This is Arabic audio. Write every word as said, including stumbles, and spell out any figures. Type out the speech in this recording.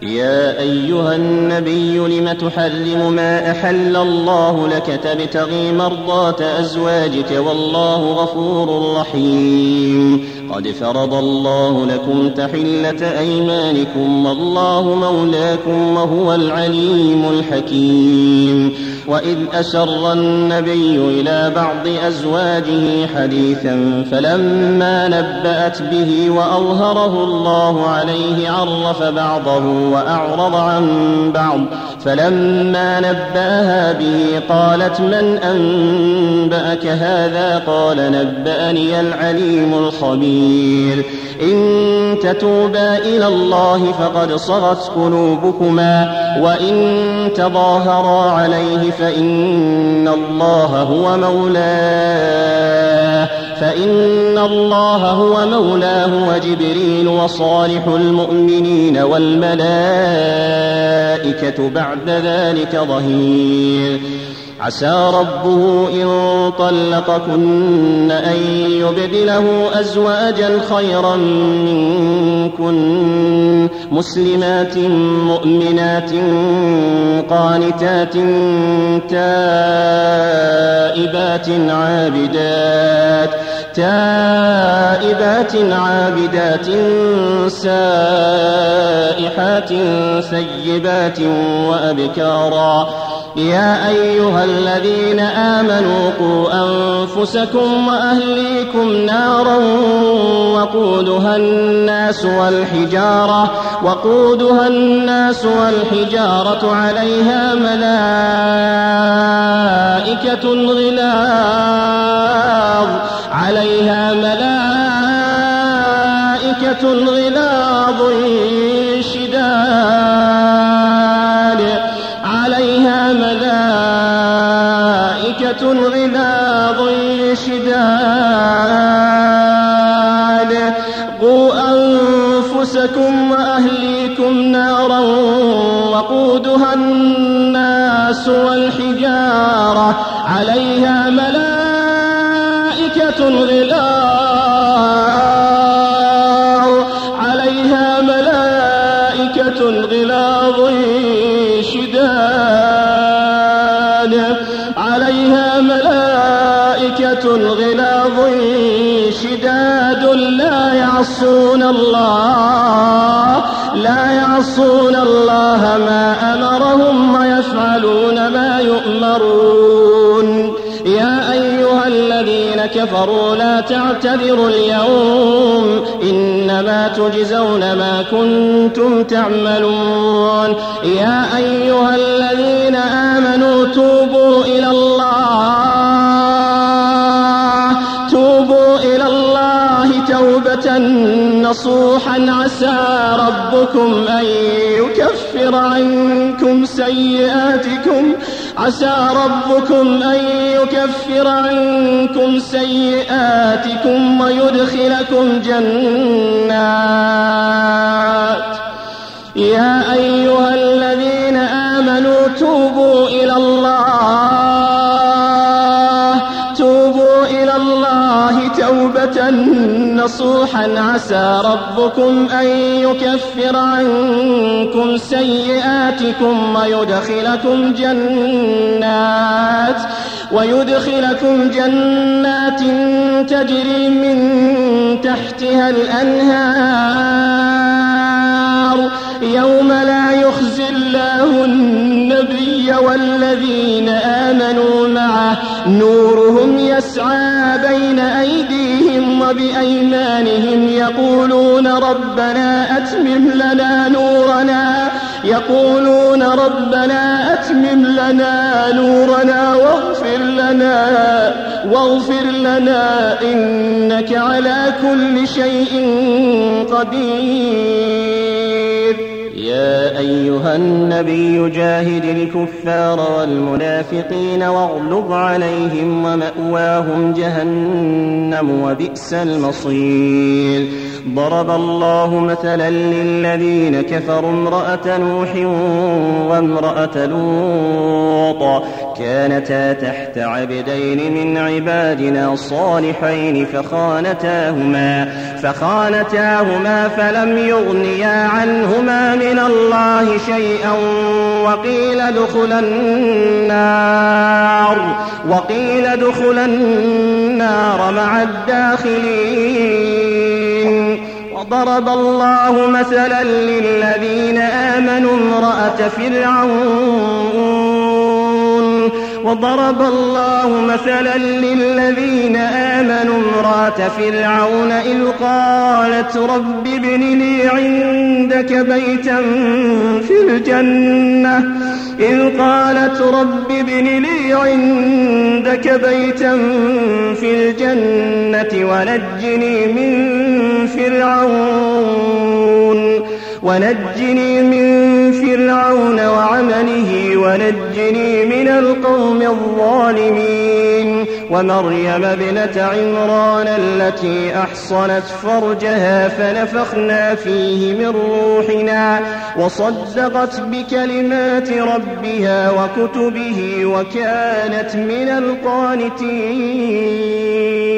يا أيها النبي لم تحرم ما أحل الله لك تبتغي مرضات أزواجك والله غفور رحيم قد فرض الله لكم تحلة أيمانكم والله مولاكم وهو العليم الحكيم وإذ أسر النبي إلى بعض أزواجه حديثا فلما نبأت به وأظهره الله عليه عرف بعضه وأعرض عن بعض فلما نبأها به قالت من أنبأك هذا قال نبأني العليم الخبير إن تتوبا إلى الله فقد صغت قلوبكما وإن تظاهرا عليه فإن الله هو مولاه فإن الله هو مولاه وجبريل وصالح المؤمنين والملائكة بعد ذلك ظهير عسى ربه إن طلقكن أن يبدله أزواجا خيرا منكن مسلمات مؤمنات قانتات تائبات عابدات تائبات عابدات سائحات ثيبات وأبكارا يا أيها الذين آمنوا قوا أنفسكم وأهليكم نارا وقودها الناس والحجارة وقودها الناس والحجارة عليها ملائكة غلاظ عليها ملائكة غلاظ شداد عليها ملائكة غلاظ شداد قوا أنفسكم وأهليكم نارا وقودها الناس والحجارة عليها ملائكة غلاظ عليها ملائكة غلاظ شداد عليها ملائكة غلاظ شداد لا يعصون الله لا يعصون الله ما أمرهم ويفعلون ما يؤمرون يا أيها الذين كفروا لا تعتذروا اليوم إنما تجزون ما كنتم تعملون يا أيها الذين آمنوا توبوا إلى الله توبوا إلى الله توبة نصوحا عسى ربكم أن يكفر عنكم سيئاتكم عسى ربكم أن يكفر عنكم سيئاتكم ويدخلكم جنات يا أيها الذين آمنوا توبوا إلى الله توبوا إلى الله توبة نصوحا عسى ربكم أن يكفر عنكم سيئاتكم ويدخلكم جنات ويدخلكم جنات تجري من تحتها الأنهار يوم لا يخزي الله النبي والذين آمنوا معه نورهم يسعى بين أيديهم وبأيمانهم يقولون ربنا أتمم لنا نورنا يقولون ربنا أتمم لنا نورنا واغفر لنا واغفر لنا إنك على كل شيء قدير يا أيها النبي جاهد الكفار والمنافقين واغلظ عليهم ومأواهم جهنم وبئس المصير ضرب الله مثلا للذين كفروا امرأة نوح وامرأة لوط كانتا تحت عبدين من عبادنا صالحين فخانتاهما فخانتاهما فلم يغنيا عنهما من من الله شيئا وقيل ادخلا النار وقيل ادخلا النار مع الداخلين. وضرب الله مثلا للذين آمنوا امرأة فرعون وضرب الله مثلا للذين آمنوا امرأة فرعون إذ قالت رب ابن لي عندك بيتا في الجنة إذ قالت رب ابن لي عندك بيتا في الجنة ونجني من فرعون ونجني من فرعون وعمله ونجني من القوم الظالمين. ومريم ابنة عمران التي أحصنت فرجها فنفخنا فيه من روحنا وصدقت بكلمات ربها وكتبه وكانت من القانتين.